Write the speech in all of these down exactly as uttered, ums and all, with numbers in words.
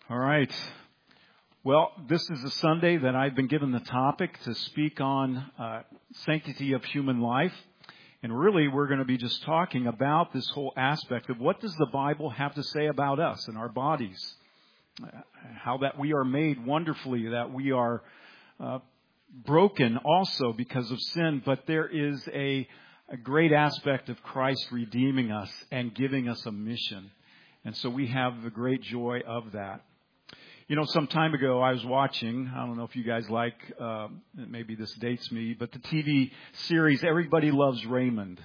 All right. Well, this is a Sunday that I've been given the topic to speak on uh, sanctity of human life. And really, we're going to be just talking about this whole aspect of what does the Bible have to say about us and our bodies? Uh, how that we are made wonderfully, that we are uh, broken also because of sin. But there is a, a great aspect of Christ redeeming us and giving us a mission. And so we have the great joy of that. You know, some time ago I was watching, I don't know if you guys like, uh, maybe this dates me, but the T V series Everybody Loves Raymond.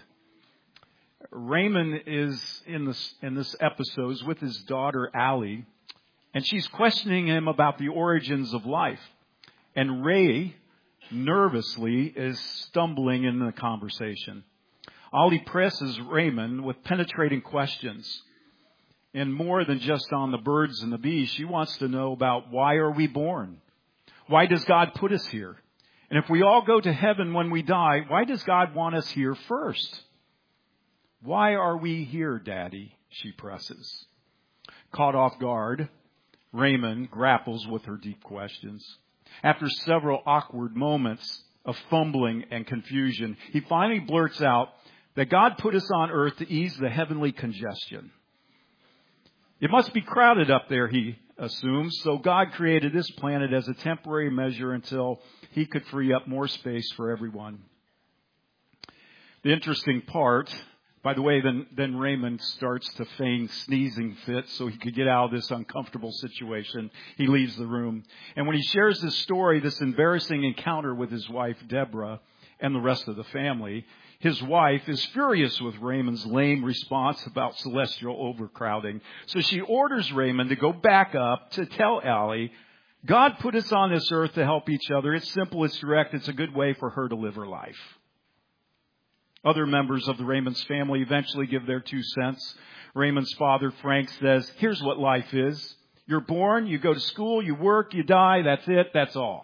Raymond is in this, in this episode is with his daughter Allie, and she's questioning him about the origins of life. And Ray nervously is stumbling in the conversation. Allie presses Raymond with penetrating questions. And more than just on the birds and the bees, she wants to know about why are we born? Why does God put us here? And if we all go to heaven when we die, why does God want us here first? Why are we here, Daddy? She presses. Caught off guard, Raymond grapples with her deep questions. After several awkward moments of fumbling and confusion, he finally blurts out that God put us on earth to ease the heavenly congestion. It must be crowded up there, he assumes, so God created this planet as a temporary measure until he could free up more space for everyone. The interesting part, by the way, then, then Raymond starts to feign sneezing fits so he could get out of this uncomfortable situation. He leaves the room. And when he shares this story, this embarrassing encounter with his wife, Deborah, and the rest of the family, his wife is furious with Raymond's lame response about celestial overcrowding. So she orders Raymond to go back up to tell Allie, God put us on this earth to help each other. It's simple, it's direct, it's a good way for her to live her life. Other members of the Raymond's family eventually give their two cents. Raymond's father, Frank, says, here's what life is. You're born, you go to school, you work, you die, that's it, that's all.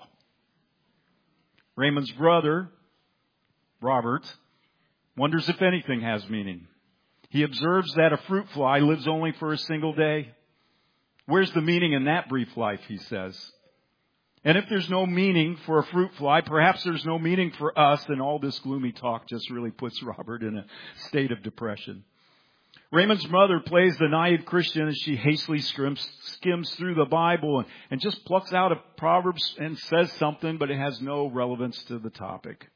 Raymond's brother, Robert, wonders if anything has meaning. He observes that a fruit fly lives only for a single day. Where's the meaning in that brief life, he says. And if there's no meaning for a fruit fly, perhaps there's no meaning for us, and all this gloomy talk just really puts Robert in a state of depression. Raymond's mother plays the naive Christian as she hastily skims, skims through the Bible and, and just plucks out a Proverbs and says something, but it has no relevance to the topic.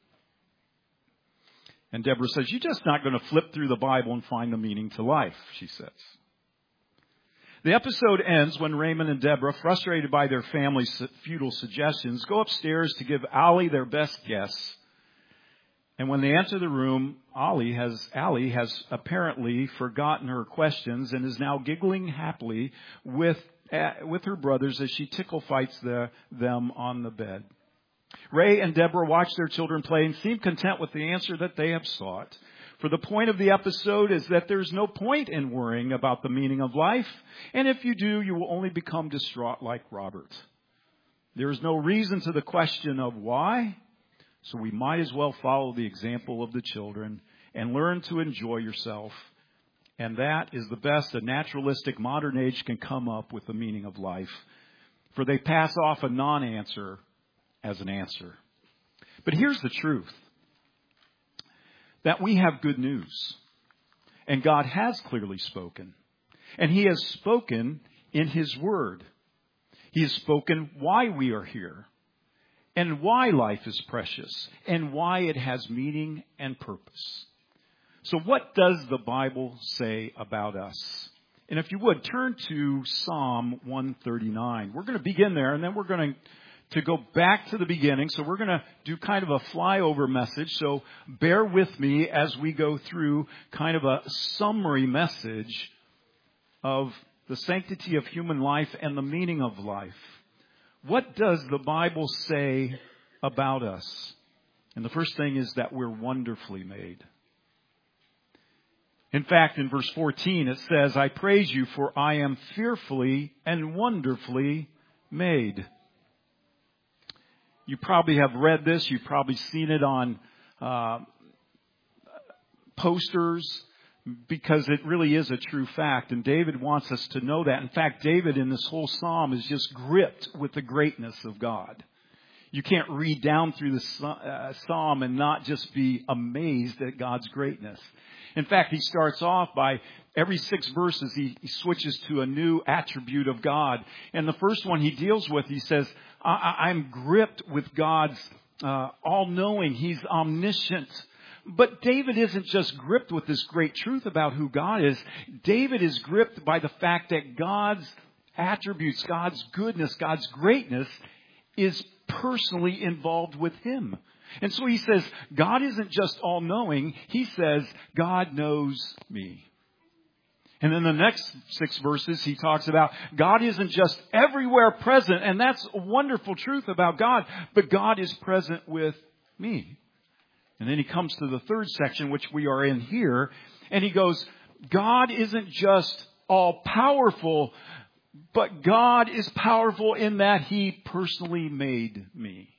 And Deborah says, you're just not going to flip through the Bible and find the meaning to life, she says. The episode ends when Raymond and Deborah, frustrated by their family's futile suggestions, go upstairs to give Allie their best guess. And when they enter the room, Allie has, Allie has apparently forgotten her questions and is now giggling happily with, uh, with her brothers as she tickle fights the, them on the bed. Ray and Deborah watch their children play and seem content with the answer that they have sought. For the point of the episode is that there's no point in worrying about the meaning of life. And if you do, you will only become distraught like Robert. There is no reason to the question of why. So we might as well follow the example of the children and learn to enjoy yourself. And that is the best a naturalistic modern age can come up with the meaning of life. For they pass off a non-answer as an answer. But here's the truth. That we have good news. And God has clearly spoken. And He has spoken in His Word. He has spoken why we are here. And why life is precious. And why it has meaning and purpose. So what does the Bible say about us? And if you would, turn to Psalm one thirty-nine. We're going to begin there, and then we're going to to go back to the beginning. So we're going to do kind of a flyover message. So bear with me as we go through kind of a summary message of the sanctity of human life and the meaning of life. What does the Bible say about us? And the first thing is that we're wonderfully made. In fact, in verse fourteen, it says, I praise you for I am fearfully and wonderfully made. You probably have read this. You've probably seen it on uh, posters. because it really is a true fact. And David wants us to know that. In fact, David in this whole psalm is just gripped with the greatness of God. You can't read down through the uh, psalm and not just be amazed at God's greatness. In fact, he starts off by every six verses, he, he switches to a new attribute of God. And the first one he deals with, he says, I, I'm gripped with God's uh, all-knowing. He's omniscient. But David isn't just gripped with this great truth about who God is. David is gripped by the fact that God's attributes, God's goodness, God's greatness is personally involved with him. And so he says, God isn't just all-knowing. He says, God knows me. And then the next six verses, he talks about God isn't just everywhere present. And that's a wonderful truth about God. But God is present with me. And then he comes to the third section, which we are in here. And he goes, God isn't just all-powerful, but God is powerful in that he personally made me.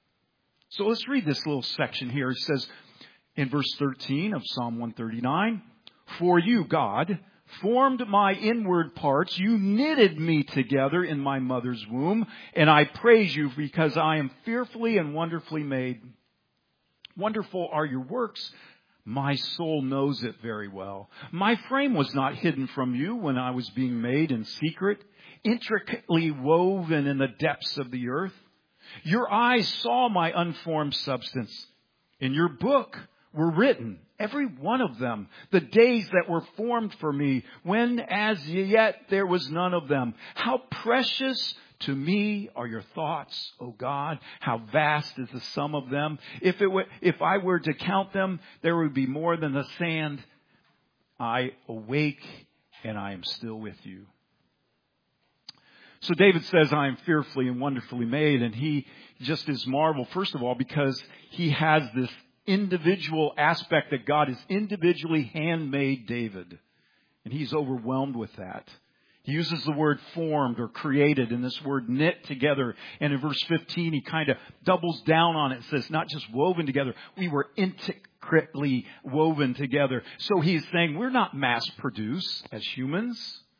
So let's read this little section here. It says in verse thirteen of Psalm one thirty-nine, for you, God, formed my inward parts. You knitted me together in my mother's womb. And I praise you because I am fearfully and wonderfully made. Wonderful are your works. My soul knows it very well. My frame was not hidden from you when I was being made in secret, intricately woven in the depths of the earth. Your eyes saw my unformed substance. In your book were written, every one of them, the days that were formed for me, when as yet there was none of them. How precious to me are your thoughts, O God. How vast is the sum of them. If it were, if I were to count them, there would be more than the sand. I awake and I am still with you. So David says, I am fearfully and wonderfully made. And he just is marveled, first of all, because he has this individual aspect that God has individually handmade David. And he's overwhelmed with that. He uses the word formed or created and this word knit together. And in verse fifteen, he kind of doubles down on it and says, not just woven together, we were intricately woven together. So he's saying we're not mass produced as humans.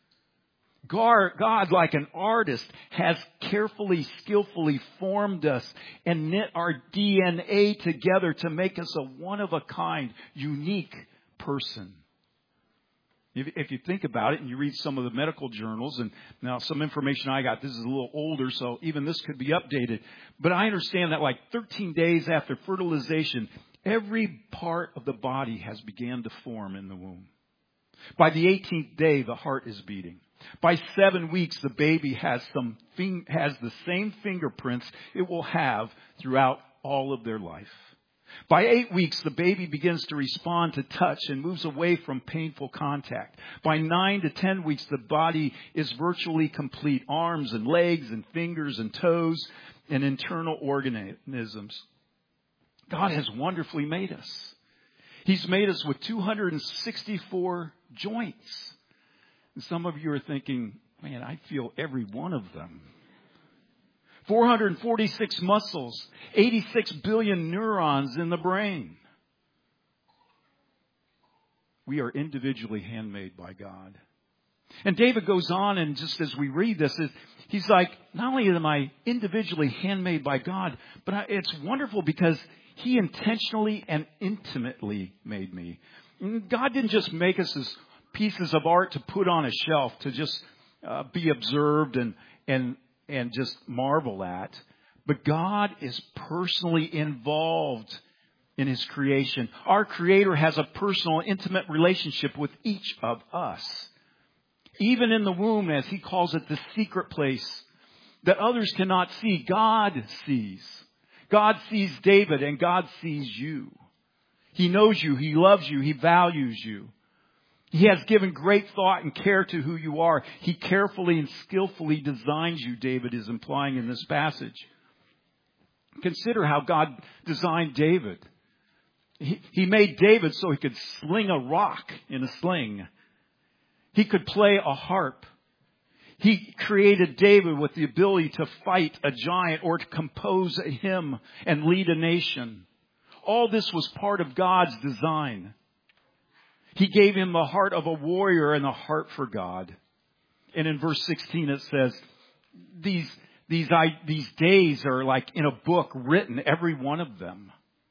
God, like an artist, has carefully, skillfully formed us and knit our D N A together to make us a one-of-a-kind, unique person. If, if you think about it and you read some of the medical journals, and now some information I got, this is a little older, so even this could be updated. But I understand that like thirteen days after fertilization, every part of the body has began to form in the womb. By the eighteenth day, the heart is beating. By seven weeks, the baby has some has the same fingerprints it will have throughout all of their life. By eight weeks, the baby begins to respond to touch and moves away from painful contact. By nine to ten weeks, the body is virtually complete. Arms and legs and fingers and toes and internal organisms. God has wonderfully made us. He's made us with two hundred sixty-four joints. And some of you are thinking, man, I feel every one of them. four hundred forty-six muscles, eighty-six billion neurons in the brain. We are individually handmade by God. And David goes on, and just as we read this, he's like, not only am I individually handmade by God, but it's wonderful because he intentionally and intimately made me. God didn't just make us as pieces of art to put on a shelf to just uh, be observed and and and just marvel at. But God is personally involved in his creation. Our Creator has a personal, intimate relationship with each of us. Even in the womb, as he calls it, the secret place that others cannot see, God sees. God sees David and God sees you. He knows you. He loves you. He values you. He has given great thought and care to who you are. He carefully and skillfully designs you, David is implying in this passage. Consider how God designed David. He, he made David so he could sling a rock in a sling. He could play a harp. He created David with the ability to fight a giant or to compose a hymn and lead a nation. All this was part of God's design. He gave him the heart of a warrior and a heart for God. And in verse sixteen it says, these, these, I, these days are like in a book written, every one of them.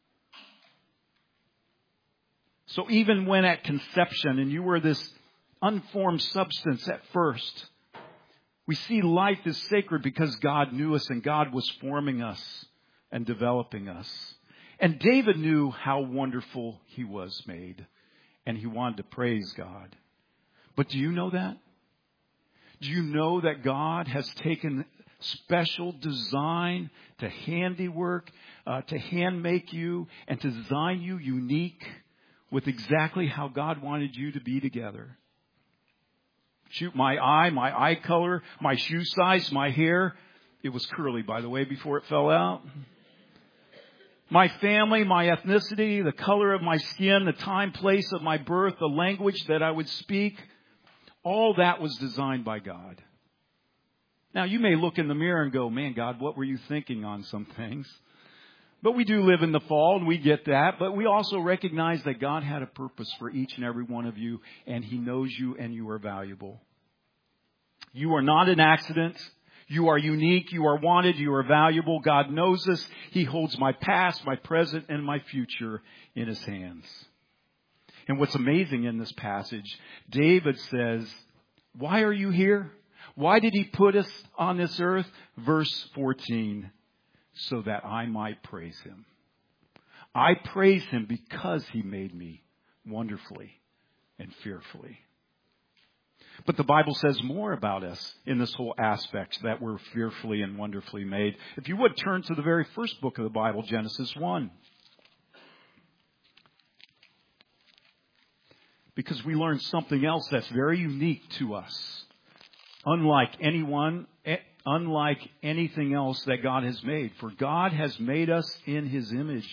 So even when at conception and you were this unformed substance at first, we see life is sacred because God knew us and God was forming us and developing us. And David knew how wonderful he was made. And he wanted to praise God. But do you know that? Do you know that God has taken special design to handiwork, uh, to hand make you, and to design you unique with exactly how God wanted you to be together? Shoot, my eye, my eye color, my shoe size, my hair. It was curly, by the way, before it fell out. My family, my ethnicity, the color of my skin, the time, place of my birth, the language that I would speak. All that was designed by God. Now, you may look in the mirror and go, man, God, what were you thinking on some things? But we do live in the fall and we get that. But we also recognize that God had a purpose for each and every one of you. And He knows you and you are valuable. You are not an accident. You are unique. You are wanted. You are valuable. God knows this. He holds my past, my present, and my future in His hands. And what's amazing in this passage, David says, why are you here? Why did He put us on this earth? Verse fourteen, so that I might praise Him. I praise Him because He made me wonderfully and fearfully. But the Bible says more about us in this whole aspect, that we're fearfully and wonderfully made. If you would turn to the very first book of the Bible, Genesis one. Because we learn something else that's very unique to us. Unlike anyone, unlike anything else that God has made. For God has made us in His image.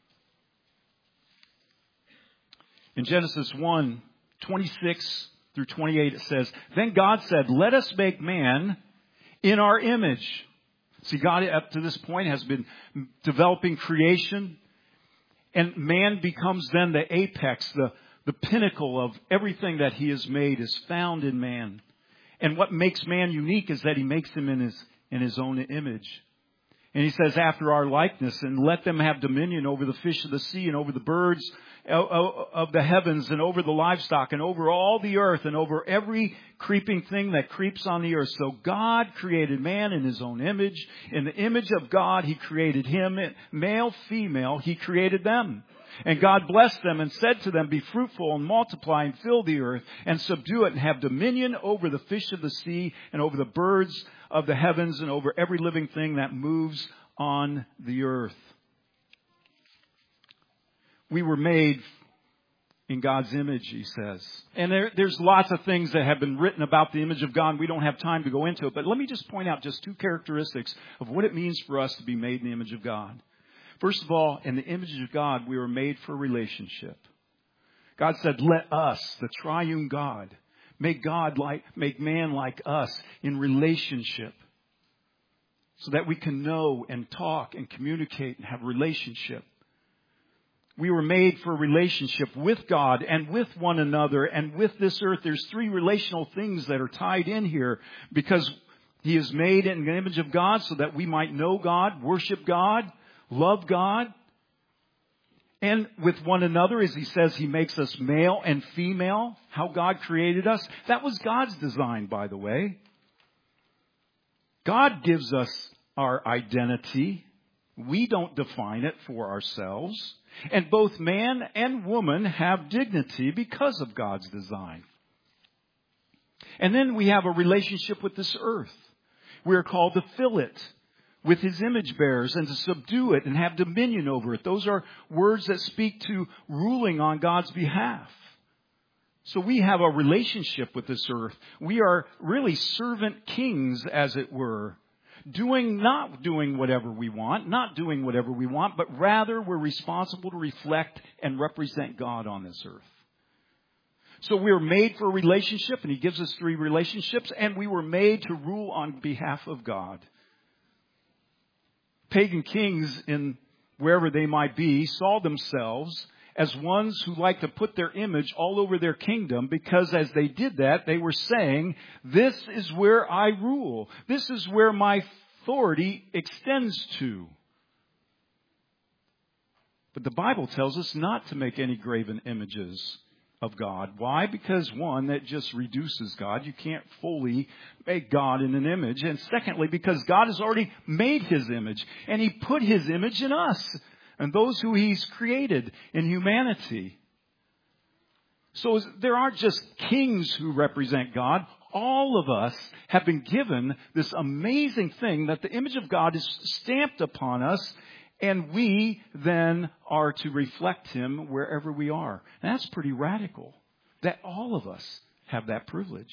In Genesis one, twenty-six through twenty-eight, it says, then God said, let us make man in our image. See, God up to this point has been developing creation. And man becomes then the apex, the, the pinnacle of everything that He has made is found in man. And what makes man unique is that He makes him in his, in his own image. And He says, after our likeness, and let them have dominion over the fish of the sea and over the birds of the heavens and over the livestock and over all the earth and over every creeping thing that creeps on the earth. So God created man in His own image. In the image of God, He created him. Male, female, He created them. And God blessed them and said to them, be fruitful and multiply and fill the earth and subdue it and have dominion over the fish of the sea and over the birds of the heavens and over every living thing that moves on the earth. We were made in God's image, He says. And there, there's lots of things that have been written about the image of God. We don't have time to go into it. But let me just point out just two characteristics of what it means for us to be made in the image of God. First of all, in the image of God, we were made for relationship. God said, let us, the triune God, make God like, make man like us in relationship. So that we can know and talk and communicate and have relationship. We were made for a relationship with God and with one another and with this earth. There's three relational things that are tied in here because He is made in the image of God so that we might know God, worship God, love God, and with one another, as He says, He makes us male and female, how God created us. That was God's design, by the way. God gives us our identity. We don't define it for ourselves. And both man and woman have dignity because of God's design. And then we have a relationship with this earth. We are called to fill it with His image bearers and to subdue it and have dominion over it. Those are words that speak to ruling on God's behalf. So we have a relationship with this earth. We are really servant kings, as it were. Doing, not doing whatever we want, not doing whatever we want, but rather we're responsible to reflect and represent God on this earth. So we were made for a relationship, and He gives us three relationships, and we were made to rule on behalf of God. Pagan kings, in wherever they might be, saw themselves as ones who like to put their image all over their kingdom, because as they did that, they were saying, this is where I rule. This is where my authority extends to. But the Bible tells us not to make any graven images of God. Why? Because one, that just reduces God. You can't fully make God in an image. And secondly, because God has already made His image. And He put His image in us and those who He's created in humanity. So there aren't just kings who represent God. All of us have been given this amazing thing that the image of God is stamped upon us. And we then are to reflect Him wherever we are. And that's pretty radical, that all of us have that privilege.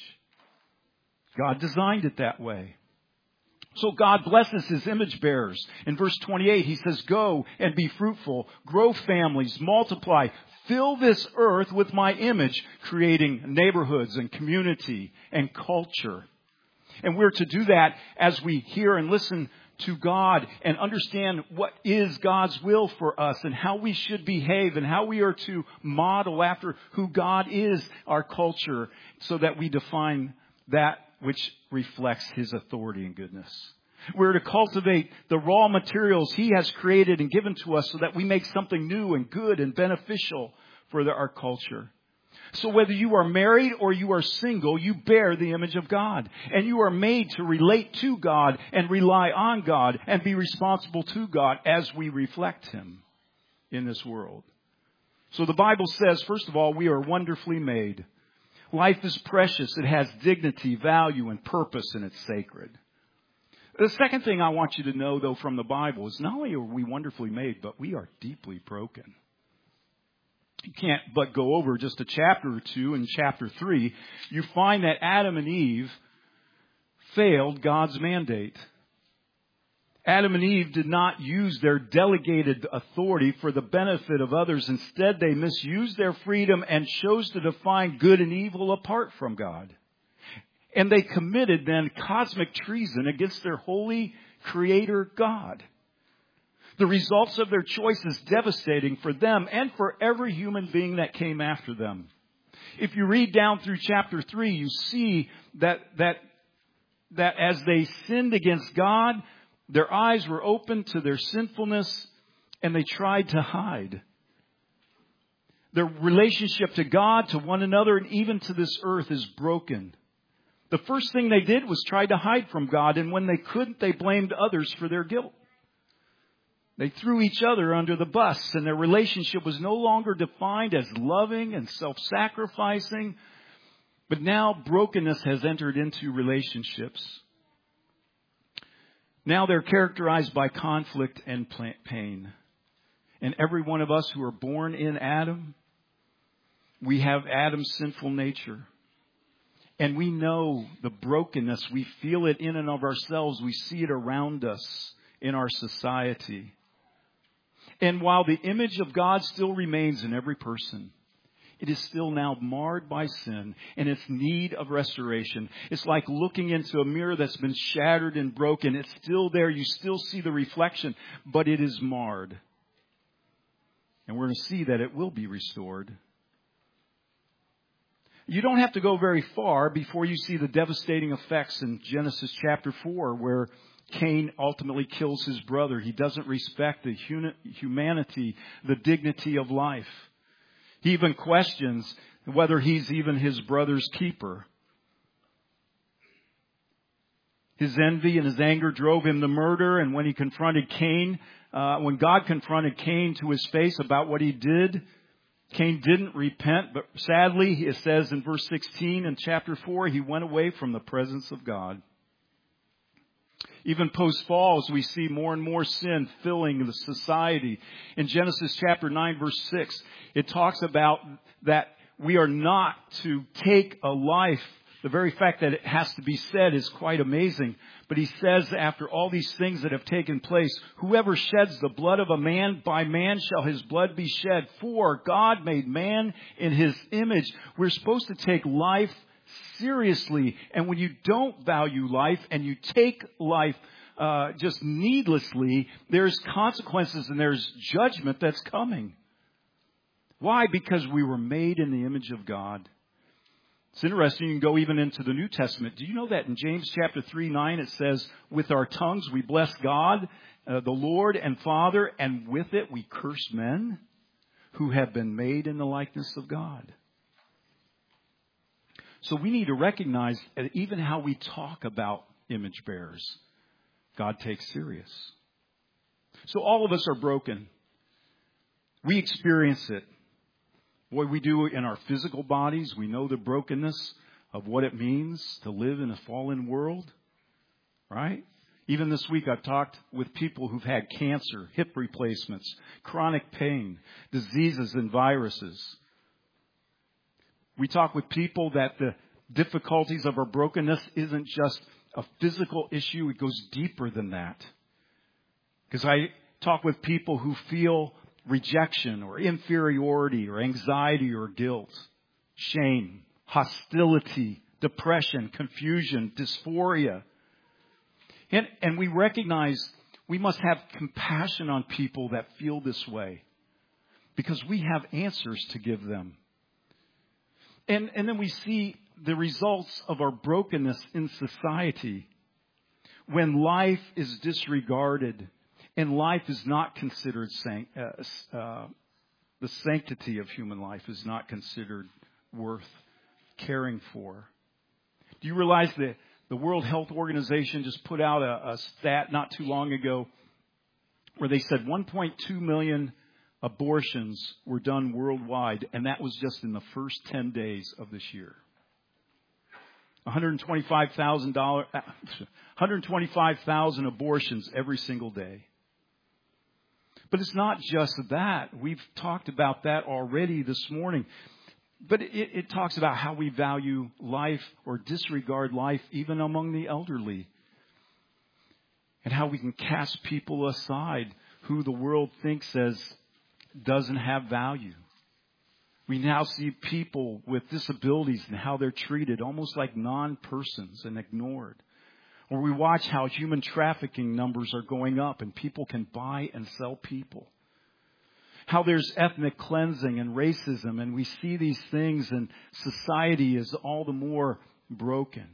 God designed it that way. So God blesses His image bearers. In verse twenty-eight, He says, go and be fruitful, grow families, multiply, fill this earth with my image, creating neighborhoods and community and culture. And we're to do that as we hear and listen to God and understand what is God's will for us and how we should behave and how we are to model after who God is, our culture, so that we define that which reflects His authority and goodness. We're to cultivate the raw materials He has created and given to us so that we make something new and good and beneficial for the, our culture. So whether you are married or you are single, you bear the image of God. And you are made to relate to God and rely on God and be responsible to God as we reflect Him in this world. So the Bible says, first of all, we are wonderfully made. Life is precious. It has dignity, value, and purpose, and it's sacred. The second thing I want you to know, though, from the Bible is not only are we wonderfully made, but we are deeply broken. You can't but go over just a chapter or two. In chapter three, you find that Adam and Eve failed God's mandate. Adam and Eve did not use their delegated authority for the benefit of others. Instead, they misused their freedom and chose to define good and evil apart from God. And they committed then cosmic treason against their holy Creator God. The results of their choice is devastating for them and for every human being that came after them. If you read down through chapter three, you see that, that, that as they sinned against God, their eyes were open to their sinfulness and they tried to hide. Their relationship to God, to one another, and even to this earth is broken. The first thing they did was try to hide from God, and when they couldn't, they blamed others for their guilt. They threw each other under the bus, and their relationship was no longer defined as loving and self-sacrificing, but now brokenness has entered into relationships. Now they're characterized by conflict and pain. And every one of us who are born in Adam, we have Adam's sinful nature. And we know the brokenness. We feel it in and of ourselves. We see it around us in our society. And while the image of God still remains in every person, it is still now marred by sin and its need of restoration. It's like looking into a mirror that's been shattered and broken. It's still there. You still see the reflection, but it is marred. And we're going to see that it will be restored. You don't have to go very far before you see the devastating effects in Genesis chapter four, where Cain ultimately kills his brother. He doesn't respect the humanity, the dignity of life. He even questions whether he's even his brother's keeper. His envy and his anger drove him to murder. And when he confronted Cain, uh, when God confronted Cain to his face about what he did, Cain didn't repent. But sadly, it says in verse sixteen in chapter four, he went away from the presence of God. Even post-fall, as we see more and more sin filling the society. In Genesis chapter nine, verse six, it talks about that we are not to take a life. The very fact that it has to be said is quite amazing. But he says, after all these things that have taken place, whoever sheds the blood of a man, by man shall his blood be shed. For God made man in His image. We're supposed to take life seriously. And when you don't value life and you take life uh, just needlessly, there's consequences and there's judgment that's coming. Why? Because we were made in the image of God. It's interesting, you can go even into the New Testament. Do you know that in James chapter three, nine, it says, with our tongues we bless God, uh, the Lord and Father, and with it we curse men who have been made in the likeness of God. So we need to recognize that even how we talk about image bearers, God takes serious. So all of us are broken. We experience it. What we do in our physical bodies, we know the brokenness of what it means to live in a fallen world, right? Even this week I've talked with people who've had cancer, hip replacements, chronic pain, diseases and viruses. We talk with people that the difficulties of our brokenness isn't just a physical issue, it goes deeper than that. Because I talk with people who feel rejection or inferiority or anxiety or guilt, shame, hostility, depression, confusion, dysphoria. And, and we recognize we must have compassion on people that feel this way because we have answers to give them. And, and then we see the results of our brokenness in society when life is disregarded. And life is not considered, sanct, uh, uh, the sanctity of human life is not considered worth caring for. Do you realize that the World Health Organization just put out a, a stat not too long ago where they said one point two million abortions were done worldwide, and that was just in the first ten days of this year. one hundred twenty-five thousand one hundred twenty-five thousand abortions every single day. But it's not just that. We've talked about that already this morning. But it, it talks about how we value life or disregard life even among the elderly. And how we can cast people aside who the world thinks as doesn't have value. We now see people with disabilities and how they're treated almost like non-persons and ignored. Or we watch how human trafficking numbers are going up and people can buy and sell people. How there's ethnic cleansing and racism, and we see these things and society is all the more broken.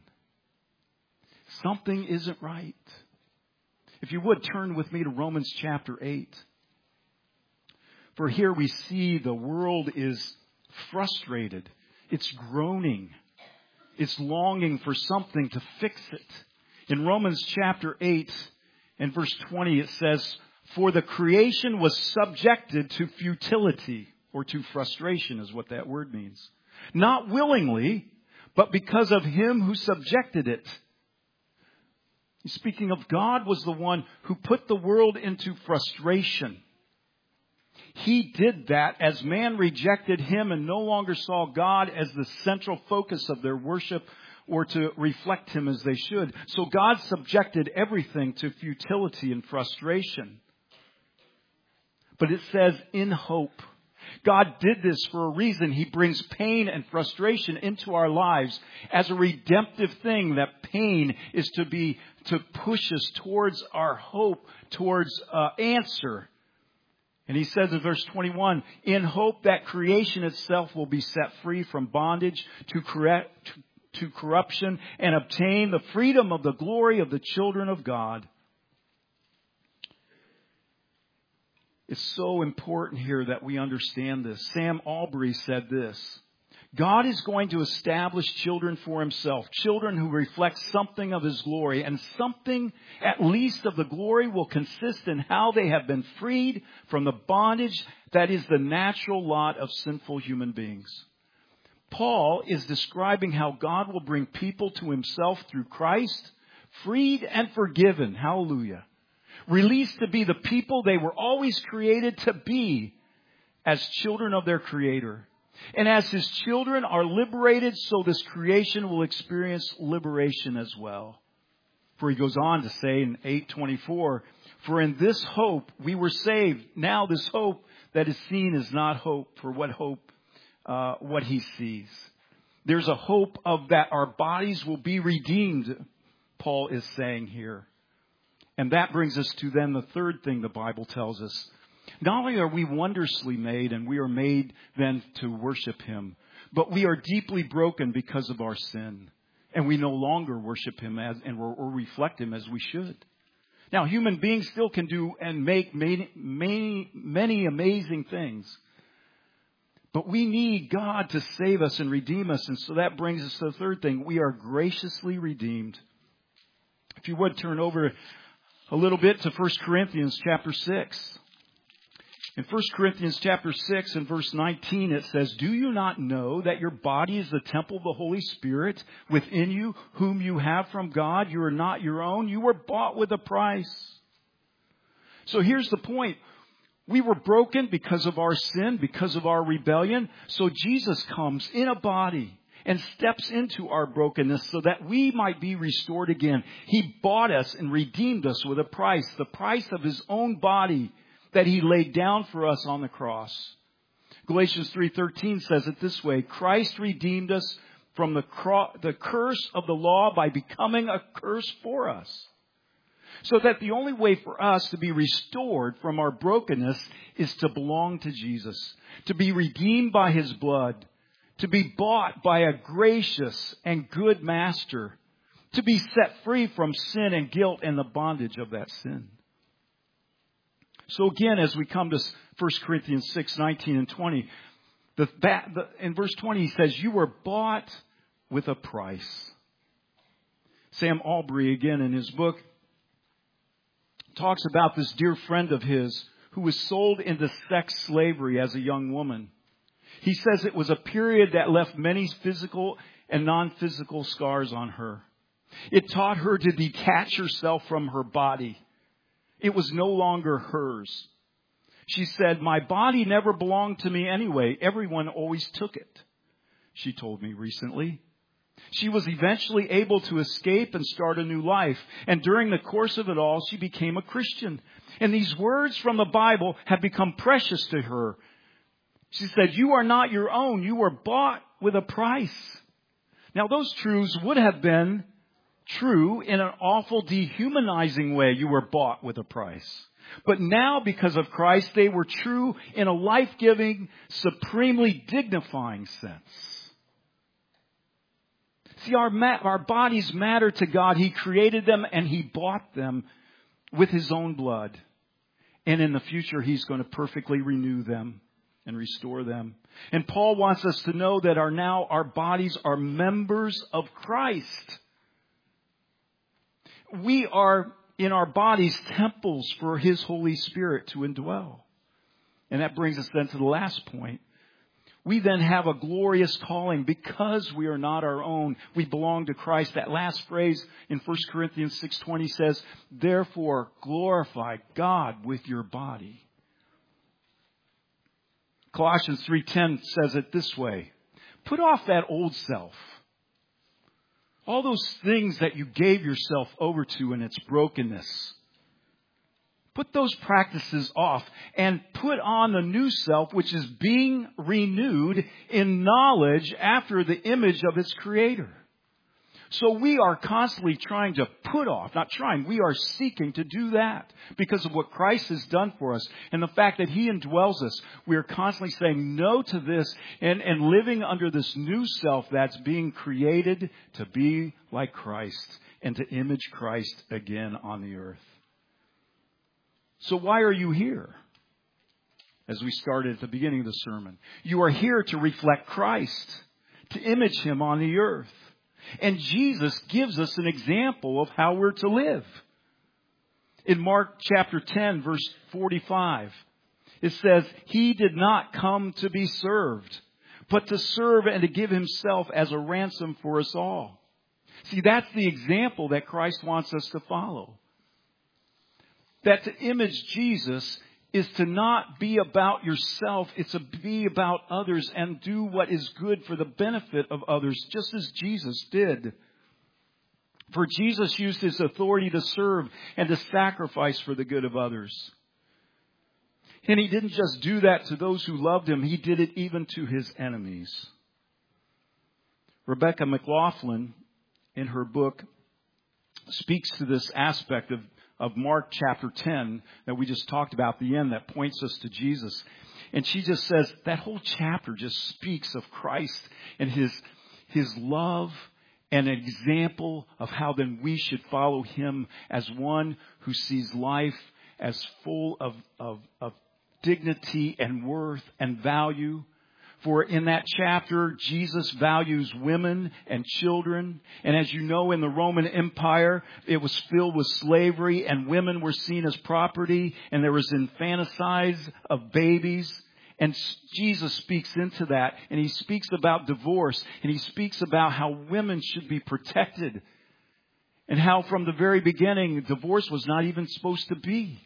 Something isn't right. If you would, turn with me to Romans chapter eight. For here we see the world is frustrated. It's groaning. It's longing for something to fix it. In Romans chapter eight and verse twenty, it says, for the creation was subjected to futility, or to frustration is what that word means. Not willingly, but because of him who subjected it. Speaking of, God was the one who put the world into frustration. He did that as man rejected him and no longer saw God as the central focus of their worship or to reflect him as they should. So God subjected everything to futility and frustration. But it says in hope. God did this for a reason. He brings pain and frustration into our lives as a redemptive thing. That pain is to be, to push us towards our hope, towards uh, answer. And he says in verse twenty-one, in hope that creation itself will be set free from bondage to correct, to, to corruption and obtain the freedom of the glory of the children of God. It's so important here that we understand this. Sam Albury said this. God is going to establish children for himself, children who reflect something of his glory, and something at least of the glory will consist in how they have been freed from the bondage that is the natural lot of sinful human beings. Paul is describing how God will bring people to himself through Christ, freed and forgiven. Hallelujah. Released to be the people they were always created to be as children of their Creator. And as his children are liberated, so this creation will experience liberation as well. For he goes on to say in eight twenty-four, for in this hope we were saved. Now this hope that is seen is not hope. For what hope, uh, what he sees. There's a hope of that our bodies will be redeemed, Paul is saying here. And that brings us to then the third thing the Bible tells us. Not only are we wondrously made, and we are made then to worship Him, but we are deeply broken because of our sin. And we no longer worship Him as, and or, or reflect Him as we should. Now, human beings still can do and make many, many, many amazing things. But we need God to save us and redeem us. And so that brings us to the third thing. We are graciously redeemed. If you would turn over a little bit to First Corinthians chapter six. In First Corinthians chapter six and verse nineteen, it says, "Do you not know that your body is the temple of the Holy Spirit within you, whom you have from God? You are not your own. You were bought with a price." So here's the point. We were broken because of our sin, because of our rebellion. So Jesus comes in a body and steps into our brokenness so that we might be restored again. He bought us and redeemed us with a price, the price of His own body that He laid down for us on the cross. Galatians three thirteen says it this way: Christ redeemed us from the, cro- the curse of the law by becoming a curse for us. So that the only way for us to be restored from our brokenness is to belong to Jesus, to be redeemed by His blood, to be bought by a gracious and good Master, to be set free from sin and guilt and the bondage of that sin. So again, as we come to First Corinthians six nineteen and twenty, the, the, in verse twenty he says, "You were bought with a price." Sam Albury, again in his book, talks about this dear friend of his who was sold into sex slavery as a young woman. He says it was a period that left many physical and non-physical scars on her. It taught her to detach herself from her body. It was no longer hers. She said, "My body never belonged to me anyway. Everyone always took it," she told me recently. She was eventually able to escape and start a new life. And during the course of it all, she became a Christian. And these words from the Bible have become precious to her. She said, "You are not your own. You were bought with a price." Now, those truths would have been true in an awful, dehumanizing way. You were bought with a price. But now, because of Christ, they were true in a life-giving, supremely dignifying sense. See, our, ma- our bodies matter to God. He created them and He bought them with His own blood. And in the future, He's going to perfectly renew them and restore them. And Paul wants us to know that our now our bodies are members of Christ. We are in our bodies temples for His Holy Spirit to indwell. And that brings us then to the last point. We then have a glorious calling because we are not our own. We belong to Christ. That last phrase in First Corinthians six twenty says, "Therefore glorify God with your body." Colossians three ten says it this way: "Put off that old self. All those things that you gave yourself over to in its brokenness. Put those practices off and put on the new self, which is being renewed in knowledge after the image of its Creator." So we are constantly trying to put off, not trying, we are seeking to do that because of what Christ has done for us and the fact that He indwells us. We are constantly saying no to this and, and living under this new self that's being created to be like Christ and to image Christ again on the earth. So why are you here? As we started at the beginning of the sermon, you are here to reflect Christ, to image Him on the earth. And Jesus gives us an example of how we're to live. In Mark chapter ten, verse forty-five, it says, "He did not come to be served, but to serve and to give Himself as a ransom for us all." See, that's the example that Christ wants us to follow. That to image Jesus is to not be about yourself. It's to be about others and do what is good for the benefit of others, just as Jesus did. For Jesus used His authority to serve and to sacrifice for the good of others. And He didn't just do that to those who loved Him. He did it even to His enemies. Rebecca McLaughlin, in her book, speaks to this aspect of of Mark chapter ten that we just talked about, the end that points us to Jesus. And she just says that whole chapter just speaks of Christ and His, His love and an example of how then we should follow Him as one who sees life as full of, of, of dignity and worth and value. For in that chapter, Jesus values women and children. And as you know, in the Roman Empire, it was filled with slavery and women were seen as property and there was infanticides of babies. And Jesus speaks into that, and He speaks about divorce, and He speaks about how women should be protected and how from the very beginning, divorce was not even supposed to be,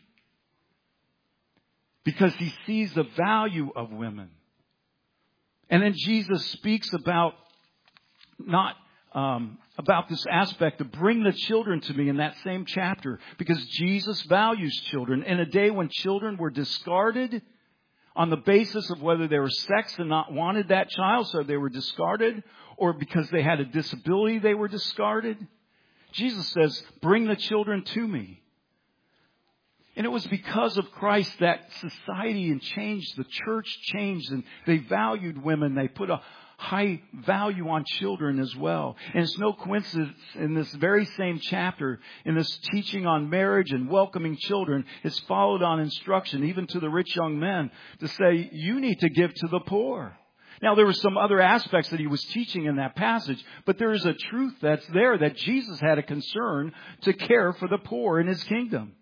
because He sees the value of women. And then Jesus speaks about not um, about this aspect of bring the children to me in that same chapter, because Jesus values children. In a day when children were discarded on the basis of whether they were sex and not wanted that child, so they were discarded, or because they had a disability they were discarded, Jesus says, bring the children to me. And it was because of Christ that society changed, the church changed, and they valued women. They put a high value on children as well. And it's no coincidence in this very same chapter, in this teaching on marriage and welcoming children, it's followed on instruction, even to the rich young men, to say, you need to give to the poor. Now, there were some other aspects that He was teaching in that passage, but there is a truth that's there, that Jesus had a concern to care for the poor in His kingdom.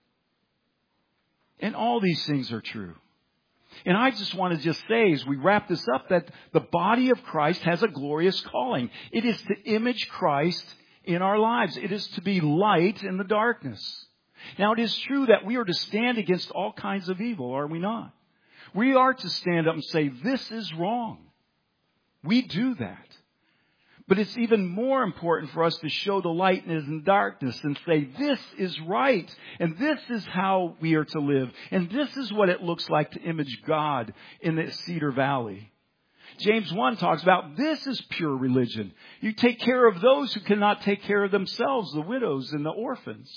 And all these things are true. And I just want to just say, as we wrap this up, that the body of Christ has a glorious calling. It is to image Christ in our lives. It is to be light in the darkness. Now, it is true that we are to stand against all kinds of evil, are we not? We are to stand up and say, this is wrong. We do that. But it's even more important for us to show the light in darkness and say, this is right. And this is how we are to live. And this is what it looks like to image God in the Cedar Valley. James one talks about this is pure religion. You take care of those who cannot take care of themselves, the widows and the orphans.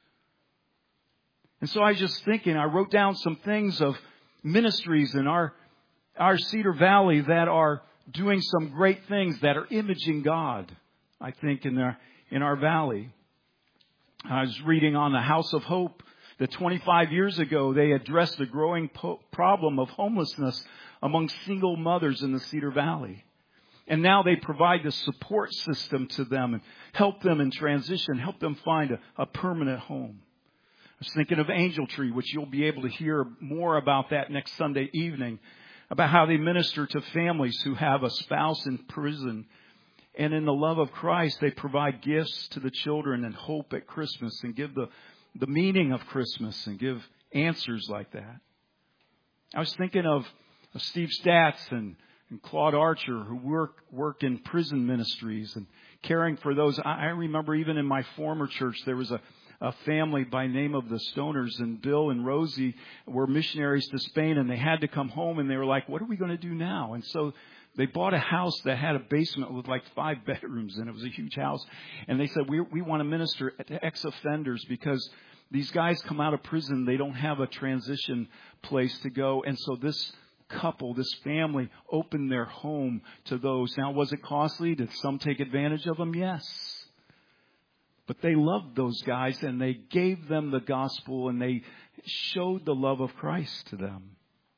And so I was just thinking, I wrote down some things of ministries in our, our Cedar Valley that are doing some great things that are imaging God, I think, in our, in our valley. I was reading on the House of Hope that twenty-five years ago they addressed the growing po- problem of homelessness among single mothers in the Cedar Valley. And now they provide the support system to them and help them in transition, help them find a, a permanent home. I was thinking of Angel Tree, which you'll be able to hear more about that next Sunday evening, about how they minister to families who have a spouse in prison. And in the love of Christ, they provide gifts to the children and hope at Christmas and give the, the meaning of Christmas and give answers like that. I was thinking of, of Steve Statz and, and Claude Archer, who work, work in prison ministries and caring for those. I, I remember even in my former church, there was a a family by name of the Stoners, and Bill and Rosie were missionaries to Spain, and they had to come home, and they were like, what are we going to do now? And so they bought a house that had a basement with like five bedrooms, and it was a huge house. And they said, we, we want to minister to ex-offenders because these guys come out of prison. They don't have a transition place to go. And so this couple, this family, opened their home to those. Now, was it costly? Did some take advantage of them? Yes. But they loved those guys, and they gave them the gospel, and they showed the love of Christ to them.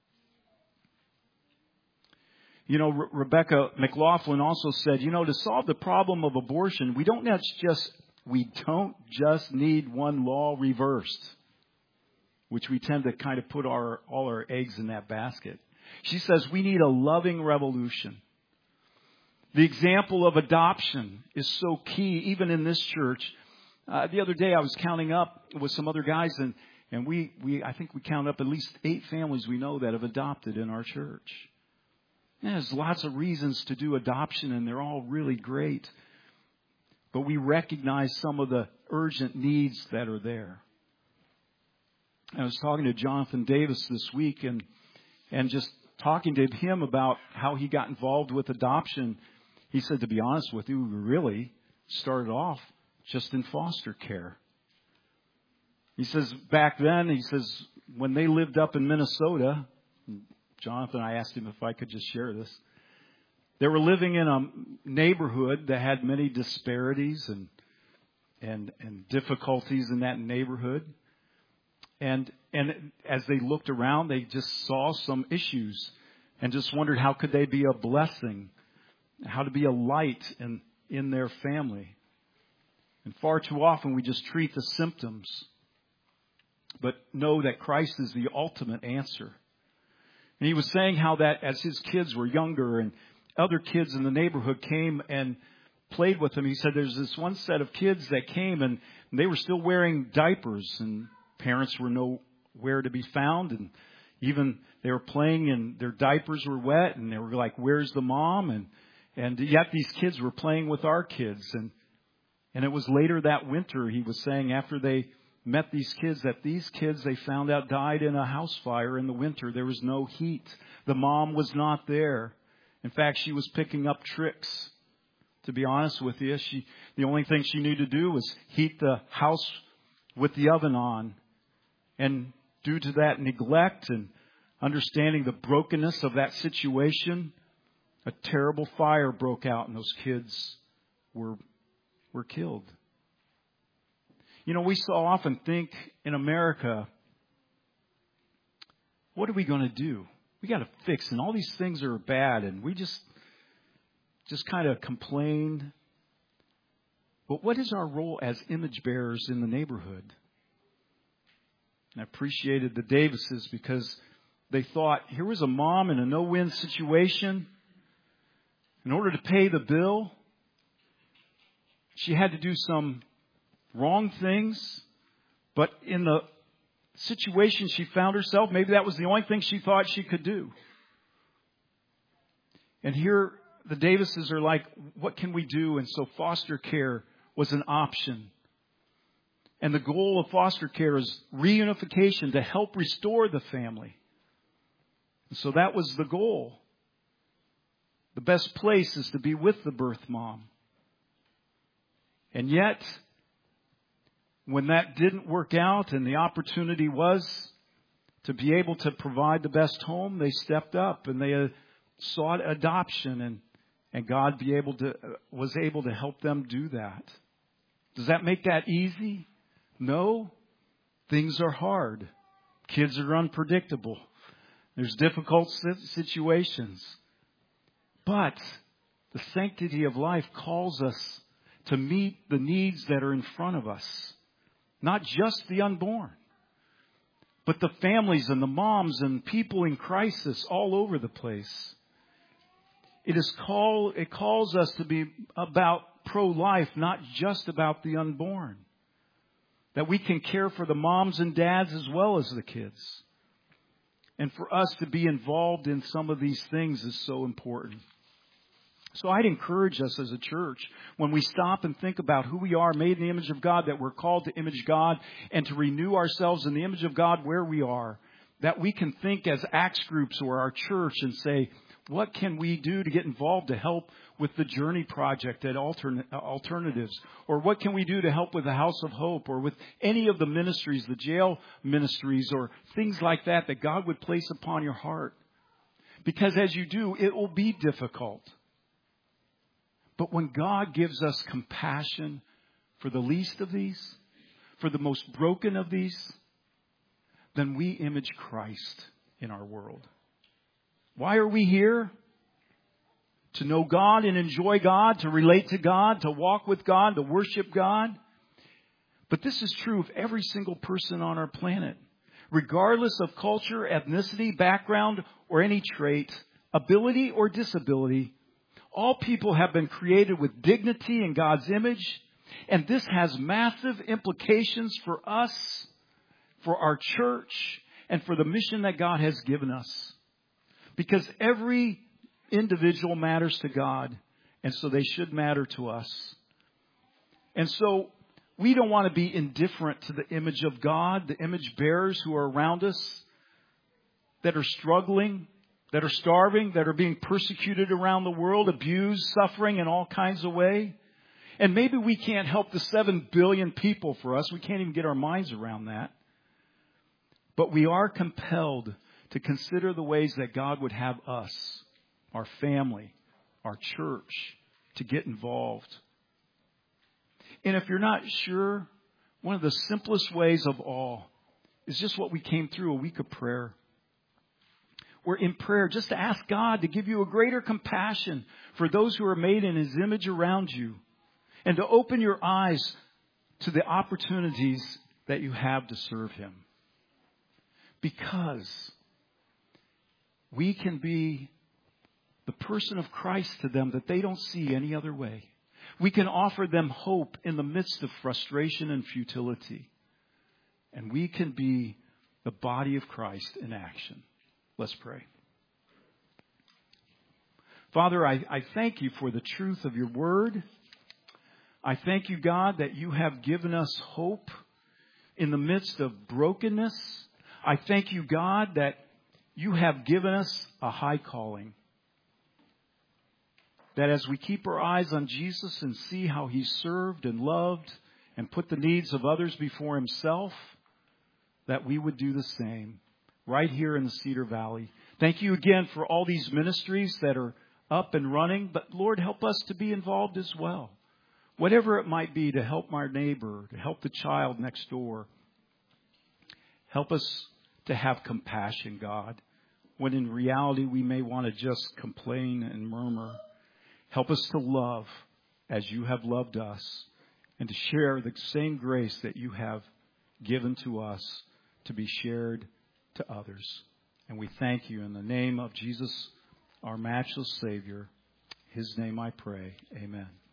You know, Re- Rebecca McLaughlin also said, you know, to solve the problem of abortion, we don't just we don't just need one law reversed, which we tend to kind of put our all our eggs in that basket. She says we need a loving revolution. The example of adoption is so key, even in this church. Uh, the other day I was counting up with some other guys, and, and we, we I think we counted up at least eight families we know that have adopted in our church. And there's lots of reasons to do adoption, and they're all really great. But we recognize some of the urgent needs that are there. I was talking to Jonathan Davis this week, and and just talking to him about how he got involved with adoption. He said, to be honest with you, we really started off just in foster care. He says back then, he says, when they lived up in Minnesota, Jonathan, I asked him if I could just share this. They were living in a neighborhood that had many disparities and and and difficulties in that neighborhood. And and as they looked around, they just saw some issues and just wondered how could they be a blessing, how to be a light in, in their family. And far too often we just treat the symptoms, but know that Christ is the ultimate answer. And he was saying how that as his kids were younger and other kids in the neighborhood came and played with him, he said there's this one set of kids that came and they were still wearing diapers and parents were nowhere to be found. And even they were playing and their diapers were wet and they were like, where's the mom? And, and yet these kids were playing with our kids. And, and it was later that winter, he was saying, after they met these kids, that these kids they found out died in a house fire in the winter. There was no heat. The mom was not there. In fact, she was picking up tricks. To be honest with you, she the only thing she knew to do was heat the house with the oven on. And due to that neglect and understanding the brokenness of that situation, a terrible fire broke out and those kids were were killed. You know, we so often think in America, what are we going to do? We got to fix, and all these things are bad, and we just just kind of complain. But what is our role as image bearers in the neighborhood? And I appreciated the Davises because they thought, here was a mom in a no-win situation. In order to pay the bill, she had to do some wrong things. But in the situation she found herself, maybe that was the only thing she thought she could do. And here the Davises are like, what can we do? And so foster care was an option. And the goal of foster care is reunification to help restore the family. And so that was the goal. The best place is to be with the birth mom. And yet, when that didn't work out and the opportunity was to be able to provide the best home, they stepped up and they uh, sought adoption, and, and God be able to, uh, was able to help them do that. Does that make that easy? No. Things are hard. Kids are unpredictable. There's difficult situations. But the sanctity of life calls us to meet the needs that are in front of us. Not just the unborn, but the families and the moms and people in crisis all over the place. It is call, it calls us to be about pro-life, not just about the unborn. That we can care for the moms and dads as well as the kids. And for us to be involved in some of these things is so important. So I'd encourage us as a church, when we stop and think about who we are, made in the image of God, that we're called to image God, and to renew ourselves in the image of God where we are, that we can think as Acts groups or our church and say, what can we do to get involved to help with the Journey Project at Altern- Alternatives? Or what can we do to help with the House of Hope, or with any of the ministries, the jail ministries, or things like that, that God would place upon your heart? Because as you do, it will be difficult. But when God gives us compassion for the least of these, for the most broken of these, then we image Christ in our world. Why are we here? To know God and enjoy God, to relate to God, to walk with God, to worship God. But this is true of every single person on our planet. Regardless of culture, ethnicity, background, or any trait, ability or disability, all people have been created with dignity in God's image, and this has massive implications for us, for our church, and for the mission that God has given us. Because every individual matters to God, and so they should matter to us. And so we don't want to be indifferent to the image of God, the image bearers who are around us that are struggling, that are starving, that are being persecuted around the world, abused, suffering in all kinds of ways. And maybe we can't help the seven billion people for us. We can't even get our minds around that. But we are compelled to consider the ways that God would have us, our family, our church, to get involved. And if you're not sure, one of the simplest ways of all is just what we came through, a week of prayer. We're in prayer just to ask God to give you a greater compassion for those who are made in His image around you, and to open your eyes to the opportunities that you have to serve Him. Because we can be the person of Christ to them that they don't see any other way. We can offer them hope in the midst of frustration and futility. And we can be the body of Christ in action. Let's pray. Father, I, I thank you for the truth of your word. I thank you, God, that you have given us hope in the midst of brokenness. I thank you, God, that you have given us a high calling. That as we keep our eyes on Jesus and see how He served and loved and put the needs of others before Himself, that we would do the same right here in the Cedar Valley. Thank you again for all these ministries that are up and running. But Lord, help us to be involved as well. Whatever it might be, to help our neighbor, to help the child next door. Help us to have compassion, God, when in reality we may want to just complain and murmur. Help us to love as you have loved us, and to share the same grace that you have given to us to be shared to others. And we thank you in the name of Jesus, our matchless Savior. His name I pray. Amen.